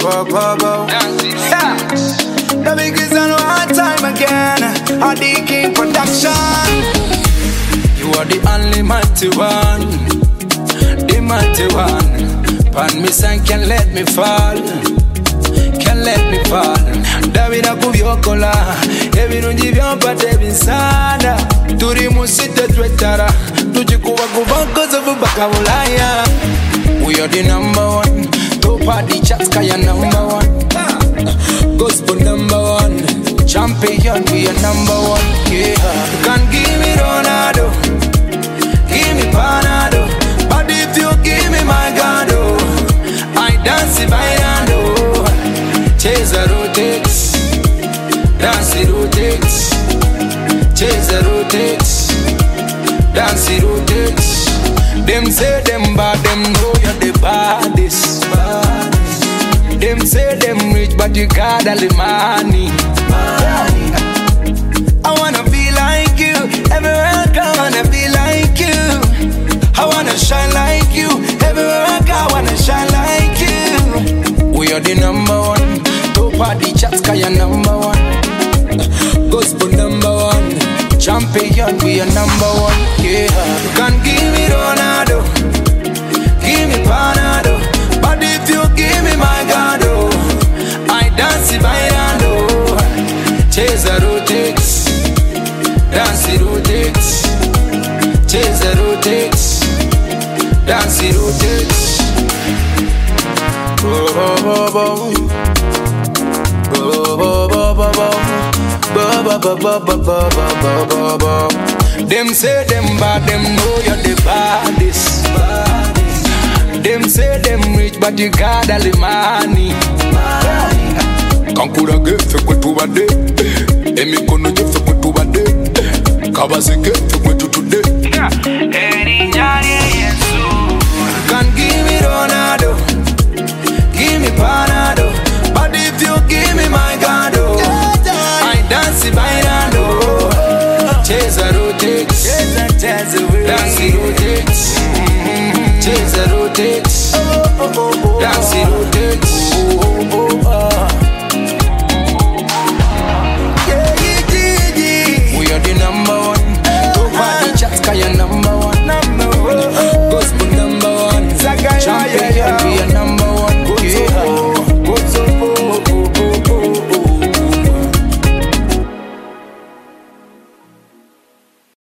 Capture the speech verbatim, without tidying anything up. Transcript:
go, go, go. Yeah. The biggest and one time again. A D King production. You are the only mighty one, the mighty one. Pan me son can't let me fall, can't let me fall. David akubyokola, ebirungi byompate binsana. Turi musite twetara, tujikuba kubankoze vubaka bulaya. We are the number one, top of the charts kaya number one. Gospel number one, champion we are number one. Yeah, you can give me Ronaldo, give me Panado, but if you give me my God, oh, I dance it by hand, oh. Chase the rotates, dance it rotates, chase the rotates, dance it rotates. Them say them bad, them know you're the baddest. Them say them rich, but you got all the money. I wanna be like you, everywhere I go, I wanna be like you. I wanna shine like you, everywhere I go, I wanna shine like you. We are the number one, top of the charts, kaya number one. Gospel number one, champion, we are number one. Yeah, you can give me Ronaldo, give me Panado, but if you give me my God, oh, I dance it by hand, oh. Chase the rotates, dance it rotates, chase the rotates, dance it rotates. Oh, oh, oh, oh. Them say them bad, them know you're the baddest. Them say them rich, but you got all the money. Kankura get fekwe tubade, emi kono je fekwe tubade, kabase get fekwe tutude. Can give me Ronaldo, give me Panado, but if you give me my God, oh, I dance it by hand, oh. Chase the rotates, dance it rotates, chase the rotates, dance it rotates. Yeah, yeah, yeah, yeah. We are the number one, top of the charts, kaya number